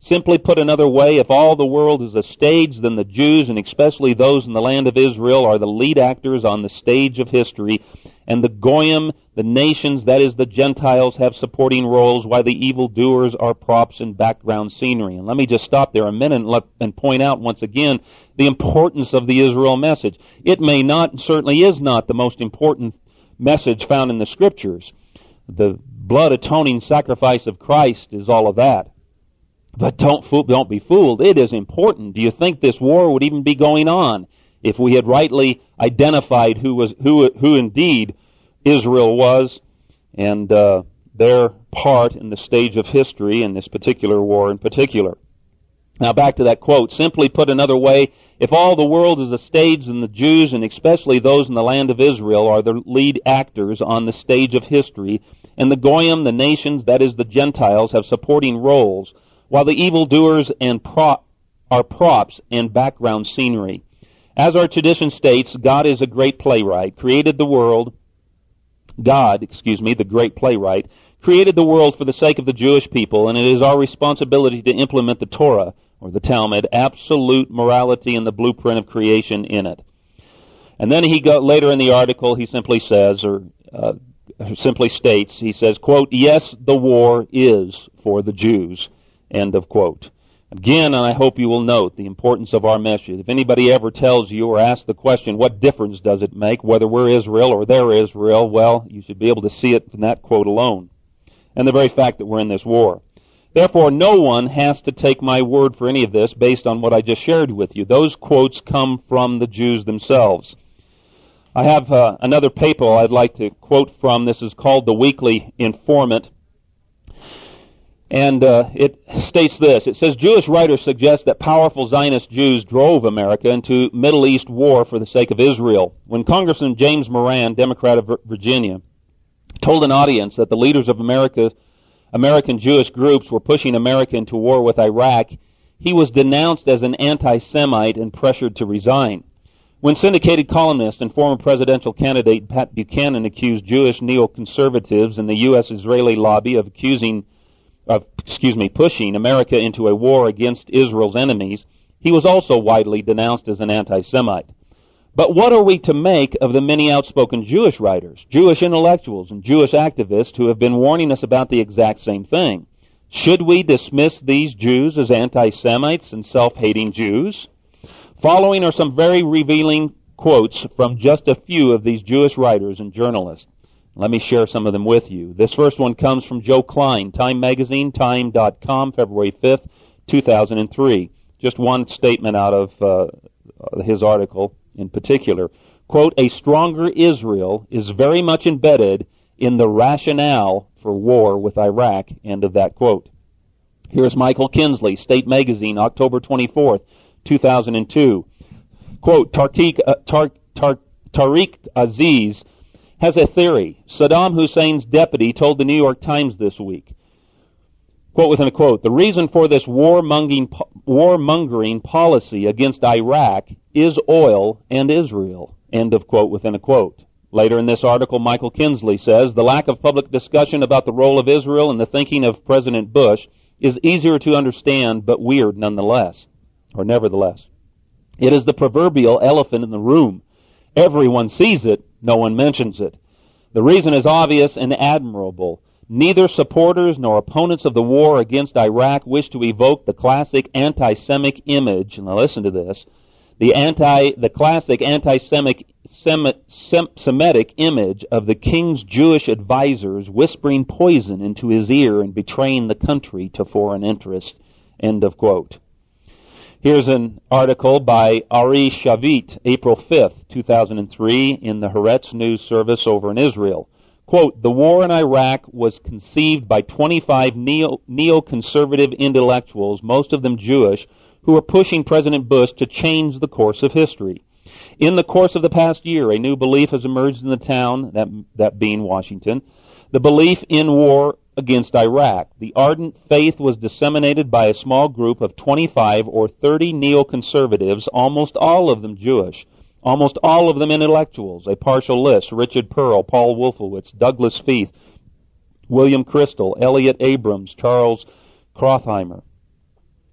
Simply put another way, if all the world is a stage, then the Jews, and especially those in the land of Israel, are the lead actors on the stage of history, and the Goyim, the nations, that is the Gentiles, have supporting roles, while the evildoers are props and background scenery. And let me just stop there a minute and, let, and point out once again the importance of the Israel message. It may not, and certainly is not, the most important message found in the Scriptures. The blood atoning sacrifice of Christ is all of that. But don't fool, don't be fooled. It is important. Do you think this war would even be going on if we had rightly identified who was who who indeed Israel was, and uh, their part in the stage of history in this particular war in particular? Now back to that quote. Simply put another way, if all the world is a stage, then the Jews, and especially those in the land of Israel, are the lead actors on the stage of history, and the Goyim, the nations, that is the Gentiles, have supporting roles, while the evildoers and prop are props and background scenery. As our tradition states, God is a great playwright, created the world, God, excuse me, the great playwright, created the world for the sake of the Jewish people, and it is our responsibility to implement the Torah, or the Talmud, absolute morality and the blueprint of creation in it. And then he go, later in the article, he simply says, or uh, simply states, he says, quote, yes, the war is for the Jews. End of quote. Again, and I hope you will note the importance of our message. If anybody ever tells you or asks the question, what difference does it make whether we're Israel or they're Israel, well, you should be able to see it from that quote alone. And the very fact that we're in this war. Therefore, no one has to take my word for any of this based on what I just shared with you. Those quotes come from the Jews themselves. I have uh, another paper I'd like to quote from. This is called The Weekly Informant. And uh, it states this. It says, Jewish writers suggest that powerful Zionist Jews drove America into Middle East war for the sake of Israel. When Congressman James Moran, Democrat of Virginia, told an audience that the leaders of America, American Jewish groups were pushing America into war with Iraq, he was denounced as an anti-Semite and pressured to resign. When syndicated columnist and former presidential candidate Pat Buchanan accused Jewish neoconservatives in the U S Israeli lobby of accusing Of, excuse me, pushing America into a war against Israel's enemies, he was also widely denounced as an anti-Semite. But what are we to make of the many outspoken Jewish writers, Jewish intellectuals, and Jewish activists who have been warning us about the exact same thing? Should we dismiss these Jews as anti-Semites and self-hating Jews? Following are some very revealing quotes from just a few of these Jewish writers and journalists. Let me share some of them with you. This first one comes from Joe Klein, Time Magazine, time dot com, February fifth, two thousand three. Just one statement out of uh, his article in particular. Quote, a stronger Israel is very much embedded in the rationale for war with Iraq, end of that quote. Here's Michael Kinsley, State Magazine, October twenty-fourth, two thousand two. Quote, Tariq, uh, Tar, Tar, Tariq Aziz has a theory. Saddam Hussein's deputy told the New York Times this week, quote within a quote, the reason for this warmongering, warmongering policy against Iraq is oil and Israel, end of quote within a quote. Later in this article, Michael Kinsley says, the lack of public discussion about the role of Israel in the thinking of President Bush is easier to understand, but weird nonetheless, or nevertheless. It is the proverbial elephant in the room. Everyone sees it, no one mentions it. The reason is obvious and admirable. Neither supporters nor opponents of the war against Iraq wish to evoke the classic anti-Semitic image, and now listen to this, the anti, the classic anti-Semitic Semitic image of the king's Jewish advisors whispering poison into his ear and betraying the country to foreign interest, end of quote. Here's an article by Ari Shavit, April fifth, two thousand three, in the Haaretz News Service over in Israel. Quote, the war in Iraq was conceived by twenty-five neo, neoconservative intellectuals, most of them Jewish, who were pushing President Bush to change the course of history. In the course of the past year, a new belief has emerged in the town, that, that being Washington, the belief in war against Iraq. The ardent faith was disseminated by a small group of twenty-five or thirty neoconservatives, almost all of them Jewish, almost all of them intellectuals. A partial list: Richard Pearl, Paul Wolfowitz, Douglas Feith, William Crystal, Elliot Abrams, Charles Krautheimer.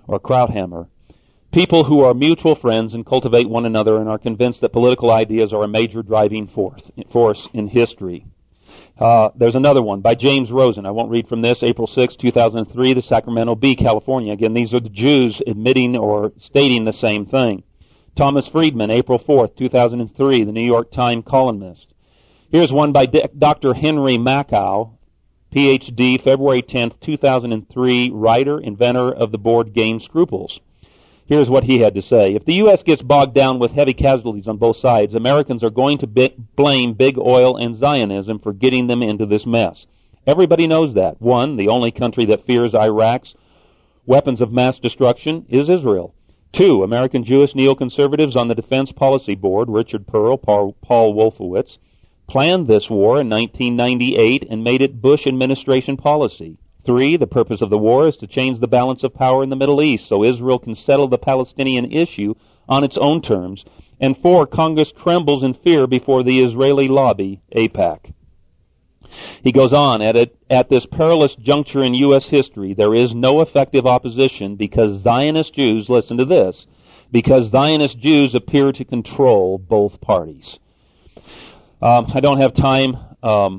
or Krauthammer. People who are mutual friends and cultivate one another and are convinced that political ideas are a major driving force, force in history. Uh, there's another one by James Rosen. I won't read from this. April sixth, two thousand three, the Sacramento Bee, California. Again, these are the Jews admitting or stating the same thing. Thomas Friedman, April fourth, two thousand three, the New York Times columnist. Here's one by D- Doctor Henry Makow, P H D, February tenth, two thousand three, writer, inventor of the board game Scruples. Here's what he had to say. If the U S gets bogged down with heavy casualties on both sides, Americans are going to bi- blame big oil and Zionism for getting them into this mess. Everybody knows that. One, the only country that fears Iraq's weapons of mass destruction is Israel. Two, American Jewish neoconservatives on the Defense Policy Board, Richard Pearl, Paul, Paul Wolfowitz, planned this war in nineteen ninety-eight and made it Bush administration policy. Three, the purpose of the war is to change the balance of power in the Middle East so Israel can settle the Palestinian issue on its own terms. And four, Congress trembles in fear before the Israeli lobby, AIPAC. He goes on, at, a, at this perilous juncture in U S history, there is no effective opposition because Zionist Jews, listen to this, because Zionist Jews appear to control both parties. Um, I don't have time um,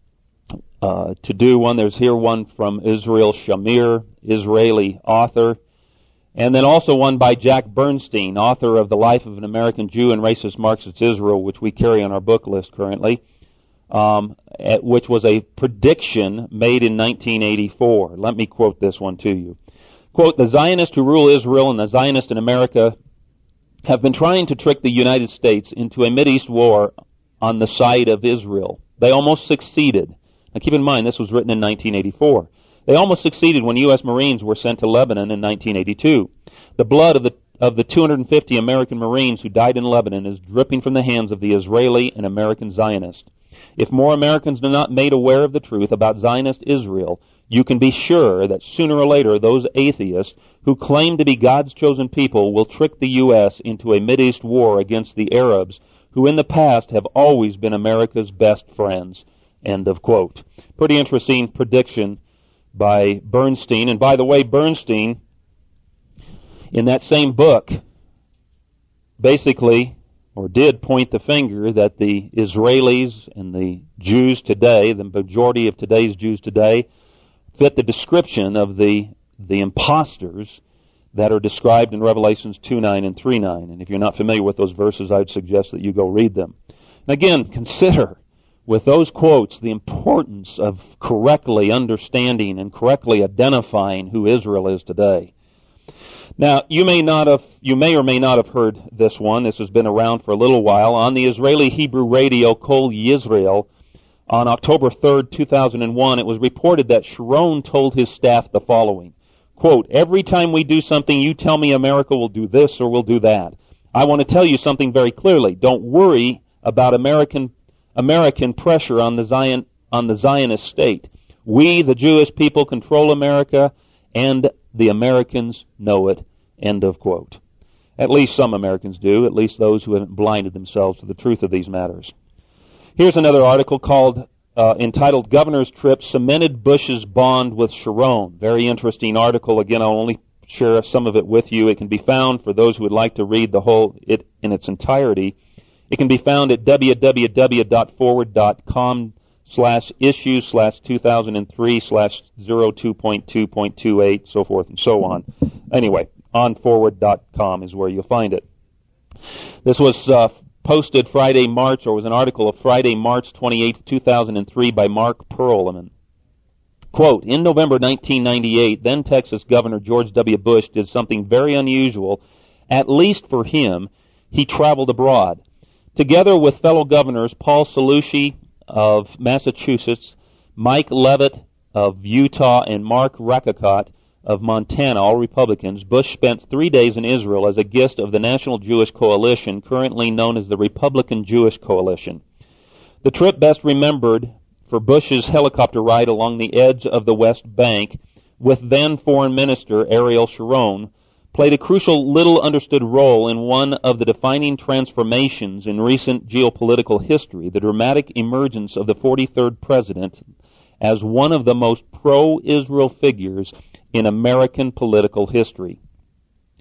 uh, to do one. There's here one from Israel Shamir, Israeli author, and then also one by Jack Bernstein, author of The Life of an American Jew and Racist Marxist Israel, which we carry on our book list currently, um, at, which was a prediction made in nineteen eighty-four. Let me quote this one to you. Quote, the Zionists who rule Israel and the Zionists in America have been trying to trick the United States into a Mideast war on the side of Israel. They almost succeeded. Now keep in mind, this was written in nineteen eighty-four. They almost succeeded when U S Marines were sent to Lebanon in nineteen eighty-two. The blood of the of the two hundred fifty American Marines who died in Lebanon is dripping from the hands of the Israeli and American Zionists. If more Americans are not made aware of the truth about Zionist Israel, you can be sure that sooner or later those atheists who claim to be God's chosen people will trick the U S into a Mideast war against the Arabs, who in the past have always been America's best friends. End of quote. Pretty interesting prediction by Bernstein. And by the way, Bernstein, in that same book, basically, or did point the finger that the Israelis and the Jews today, the majority of today's Jews today, fit the description of the the imposters that are described in Revelations two nine and three nine. And if you're not familiar with those verses, I would suggest that you go read them. And again, consider with those quotes the importance of correctly understanding and correctly identifying who Israel is today. Now, you may not have, you may or may not have heard this one. This has been around for a little while. On the Israeli Hebrew radio Kol Yisrael, on October third, two thousand one, it was reported that Sharon told his staff the following, quote, every time we do something, you tell me America will do this or will do that. I want to tell you something very clearly. Don't worry about American American pressure on the Zion on the Zionist state. We, the Jewish people, control America, and the Americans know it. End of quote. At least some Americans do, at least those who haven't blinded themselves to the truth of these matters. Here's another article called, uh, entitled, Governor's Trip Cemented Bush's Bond with Sharon. Very interesting article. Again, I'll only share some of it with you. It can be found, for those who would like to read the whole, it in its entirety, it can be found at www.forward.com slash issue slash 2003 slash 02.2.28, so forth and so on. Anyway, on forward dot com is where you'll find it. This was uh, posted Friday, March, or was an article of Friday, March twenty-eighth, two thousand three by Mark Perlman. Quote, in November nineteen ninety-eight, then Texas Governor George W. Bush did something very unusual. At least for him, he traveled abroad. Together with fellow governors Paul Cellucci of Massachusetts, Mike Leavitt of Utah, and Mark Rakakot of Montana, all Republicans, Bush spent three days in Israel as a guest of the National Jewish Coalition, currently known as the Republican Jewish Coalition. The trip best remembered for Bush's helicopter ride along the edge of the West Bank with then Foreign Minister Ariel Sharon played a crucial, little-understood role in one of the defining transformations in recent geopolitical history, the dramatic emergence of the forty-third president as one of the most pro-Israel figures in American political history.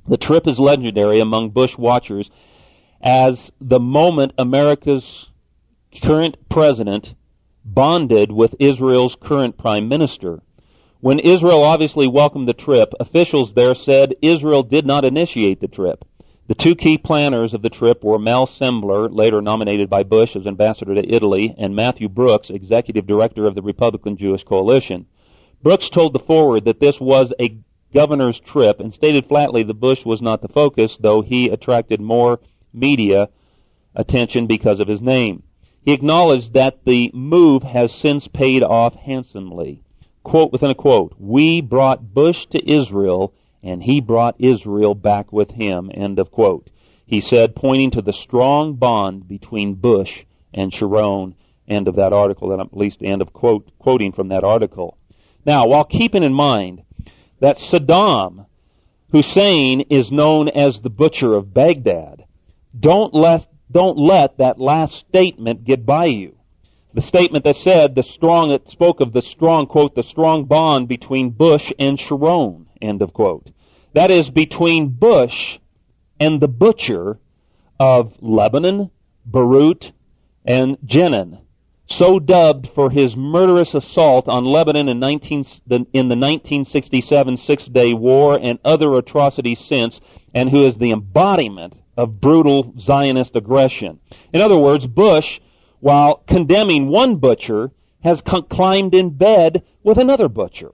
The trip is legendary among Bush watchers as the moment America's current president bonded with Israel's current prime minister. When Israel obviously welcomed the trip, officials there said Israel did not initiate the trip. The two key planners of the trip were Mel Sembler, later nominated by Bush as ambassador to Italy, and Matthew Brooks, executive director of the Republican Jewish Coalition. Brooks told the Forward that this was a governor's trip and stated flatly that Bush was not the focus, though he attracted more media attention because of his name. He acknowledged that the move has since paid off handsomely. Quote within a quote, "We brought Bush to Israel, and he brought Israel back with him," end of quote. He said, pointing to the strong bond between Bush and Sharon, end of that article, and at least end of quote, quoting from that article. Now, while keeping in mind that Saddam Hussein is known as the Butcher of Baghdad, don't let, don't let that last statement get by you. The statement that said the strong, it spoke of the strong, quote, the strong bond between Bush and Sharon, end of quote. That is, between Bush and the butcher of Lebanon, Beirut, and Jenin, so dubbed for his murderous assault on Lebanon in, nineteen, in the nineteen sixty-seven Six-Day War and other atrocities since, and who is the embodiment of brutal Zionist aggression. In other words, Bush, while condemning one butcher, has climbed in bed with another butcher.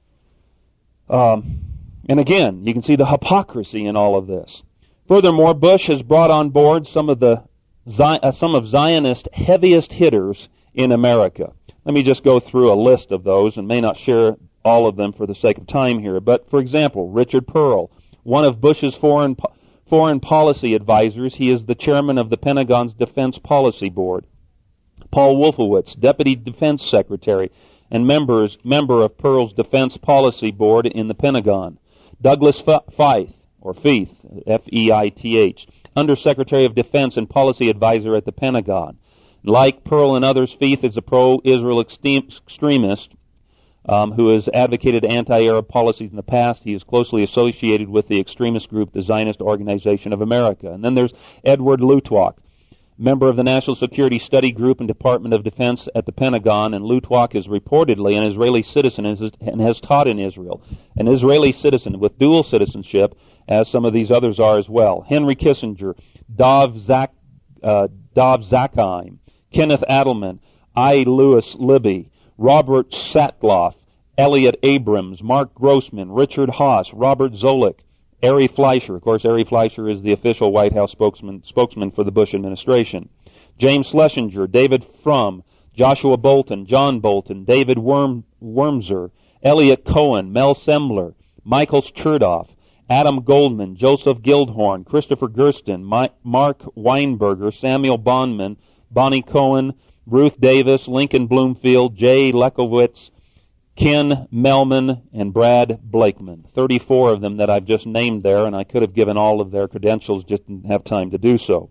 Um, and again, you can see the hypocrisy in all of this. Furthermore, Bush has brought on board some of the uh, some of Zionist heaviest hitters in America. Let me just go through a list of those, and may not share all of them for the sake of time here. But for example, Richard Pearl, one of Bush's foreign po- foreign policy advisors. He is the chairman of the Pentagon's Defense Policy Board. Paul Wolfowitz, Deputy Defense Secretary and members, member of Pearl's Defense Policy Board in the Pentagon. Douglas Feith, or Feith, F E I T H, Undersecretary of Defense and Policy Advisor at the Pentagon. Like Pearl and others, Feith is a pro-Israel extremist um, who has advocated anti-Arab policies in the past. He is closely associated with the extremist group, the Zionist Organization of America. And then there's Edward Luttwak, member of the National Security Study Group and Department of Defense at the Pentagon, and Luttwak is reportedly an Israeli citizen and has taught in Israel. An Israeli citizen with dual citizenship, as some of these others are as well. Henry Kissinger, Dov, Zak, uh, Dov Zakheim, Kenneth Adelman, I. Lewis Libby, Robert Satloff, Elliot Abrams, Mark Grossman, Richard Haas, Robert Zoellick, Ari Fleischer. Of course, Ari Fleischer is the official White House spokesman, spokesman for the Bush administration. James Schlesinger, David Frum, Joshua Bolten, John Bolton, David Worm, Wormser, Elliot Cohen, Mel Sembler, Michael Chertoff, Adam Goldman, Joseph Guildhorn, Christopher Gersten, My, Mark Weinberger, Samuel Bondman, Bonnie Cohen, Ruth Davis, Lincoln Bloomfield, Jay Lekowitz, Ken Melman, and Brad Blakeman. thirty-four of them that I've just named there, and I could have given all of their credentials, just didn't have time to do so.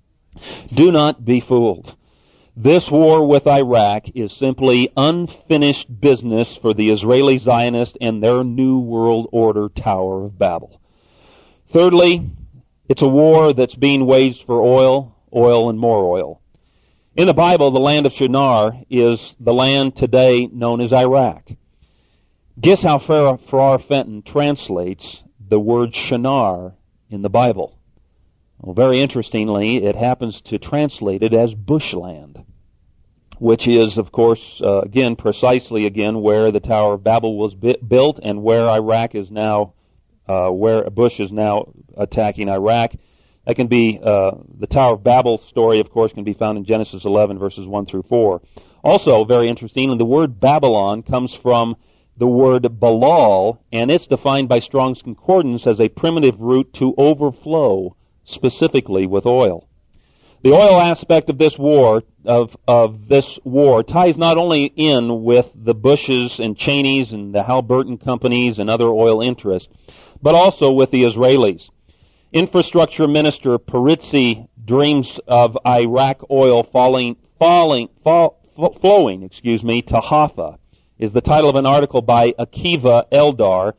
Do not be fooled. This war with Iraq is simply unfinished business for the Israeli Zionists and their New World Order Tower of Babel. Thirdly, it's a war that's being waged for oil, oil, and more oil. In the Bible, the land of Shinar is the land today known as Iraq. Guess how Farrar Fenton translates the word Shinar in the Bible? Well, very interestingly, it happens to translate it as bushland, which is, of course, uh, again, precisely again where the Tower of Babel was bi- built and where Iraq is now, uh, where Bush is now attacking Iraq. That can be, uh, the Tower of Babel story, of course, can be found in Genesis eleven, verses one through four. Also, very interesting, the word Babylon comes from the word Balal, and it's defined by Strong's Concordance as a primitive root to overflow, specifically with oil. The oil aspect of this war, of, of this war, ties not only in with the Bushes and Cheneys and the Halliburton companies and other oil interests, but also with the Israelis. Infrastructure Minister Perizzi dreams of Iraq oil falling, falling, fall, flowing, excuse me, to Haifa, is the title of an article by Akiva Eldar,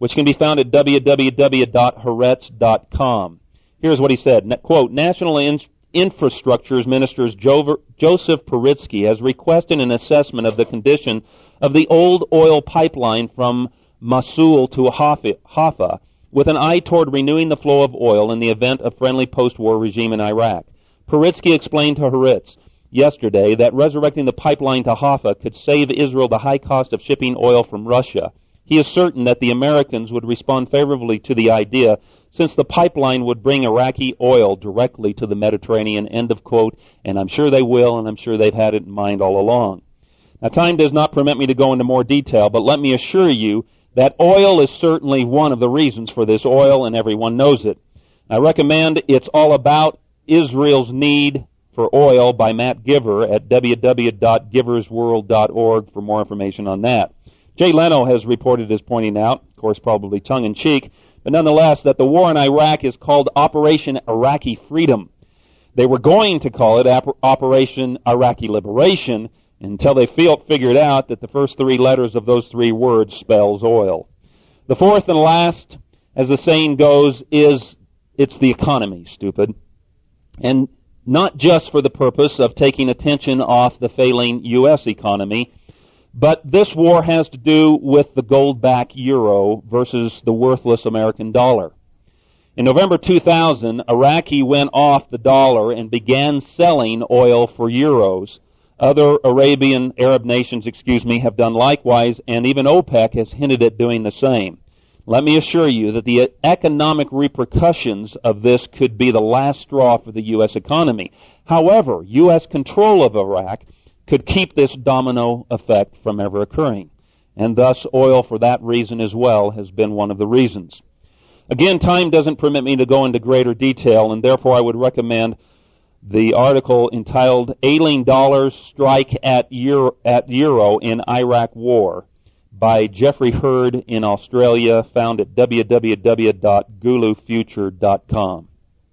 which can be found at w w w dot haaretz dot com. Here's what he said, quote, National in- Infrastructures Minister jo- Joseph Paritsky has requested an assessment of the condition of the old oil pipeline from Mosul to Haifa with an eye toward renewing the flow of oil in the event of friendly post-war regime in Iraq. Paritsky explained to Haaretz yesterday that resurrecting the pipeline to Haifa could save Israel the high cost of shipping oil from Russia. He is certain that the Americans would respond favorably to the idea since the pipeline would bring Iraqi oil directly to the Mediterranean, end of quote, and I'm sure they will, and I'm sure they've had it in mind all along. Now, time does not permit me to go into more detail, but let me assure you that oil is certainly one of the reasons for this oil, and everyone knows it. I recommend It's All About Israel's Need for Oil by Matt Giver at w w w dot givers world dot org for more information on that. Jay Leno has reported as pointing out, of course probably tongue-in-cheek, but nonetheless, that the war in Iraq is called Operation Iraqi Freedom. They were going to call it Operation Iraqi Liberation until they feel, figured out that the first three letters of those three words spells oil. The fourth and last, as the saying goes, is it's the economy, stupid. And not just for the purpose of taking attention off the failing U S economy, but this war has to do with the gold-backed euro versus the worthless American dollar. In November two thousand, Iraqi went off the dollar and began selling oil for euros. Other Arabian, Arab nations, excuse me, have done likewise, and even OPEC has hinted at doing the same. Let me assure you that the economic repercussions of this could be the last straw for the U S economy. However, U S control of Iraq could keep this domino effect from ever occurring. And thus, oil for that reason as well has been one of the reasons. Again, time doesn't permit me to go into greater detail, and therefore I would recommend the article entitled Ailing Dollars Strike at Euro, at Euro in Iraq War by Jeffrey Hurd in Australia, found at w w w dot gulu future dot com.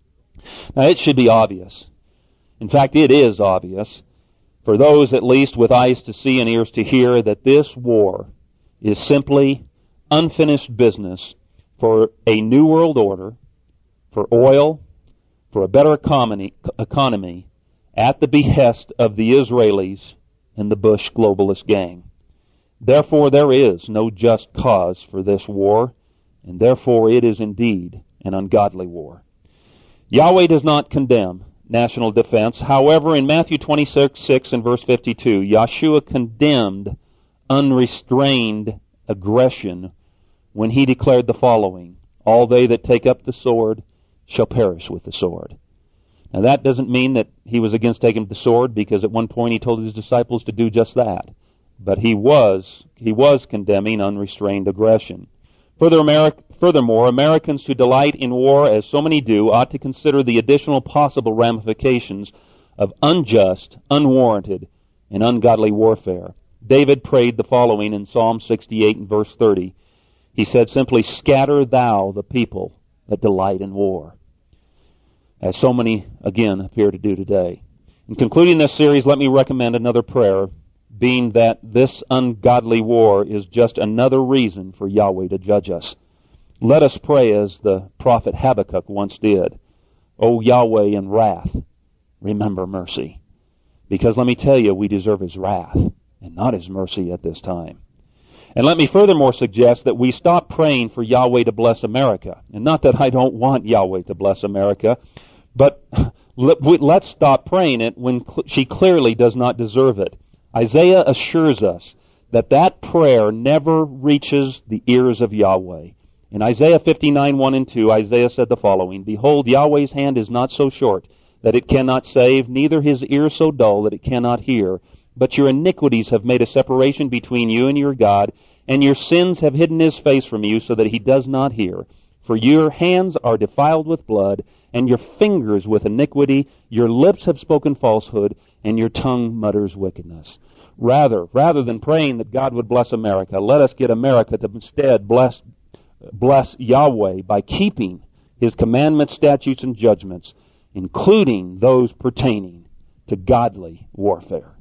Now, it should be obvious. In fact, it is obvious, for those at least with eyes to see and ears to hear, that this war is simply unfinished business for a new world order, for oil, for a better economy, economy at the behest of the Israelis and the Bush globalist gang. Therefore, there is no just cause for this war, and therefore it is indeed an ungodly war. Yahweh does not condemn national defense. However, in Matthew twenty-six, six and verse fifty-two, Yeshua condemned unrestrained aggression when he declared the following, all they that take up the sword shall perish with the sword. Now that doesn't mean that he was against taking the sword, because at one point he told his disciples to do just that. But he was, he was condemning unrestrained aggression. Further, Ameri- furthermore, Americans who delight in war, as so many do, ought to consider the additional possible ramifications of unjust, unwarranted, and ungodly warfare. David prayed the following in Psalm sixty-eight and verse thirty. He said simply, "Scatter thou the people that delight in war," as so many, again, appear to do today. In concluding this series, let me recommend another prayer, being that this ungodly war is just another reason for Yahweh to judge us. Let us pray as the prophet Habakkuk once did. O Yahweh, in wrath, remember mercy. Because let me tell you, we deserve his wrath and not his mercy at this time. And let me furthermore suggest that we stop praying for Yahweh to bless America. And not that I don't want Yahweh to bless America, but let's stop praying it when she clearly does not deserve it. Isaiah assures us that that prayer never reaches the ears of Yahweh. In Isaiah fifty-nine, one and two, Isaiah said the following, "Behold, Yahweh's hand is not so short that it cannot save, neither his ear so dull that it cannot hear. But your iniquities have made a separation between you and your God, and your sins have hidden his face from you so that he does not hear. For your hands are defiled with blood, and your fingers with iniquity. Your lips have spoken falsehood, and your tongue mutters wickedness." Rather, rather than praying that God would bless America, let us get America to instead bless, bless Yahweh by keeping his commandments, statutes, and judgments, including those pertaining to godly warfare.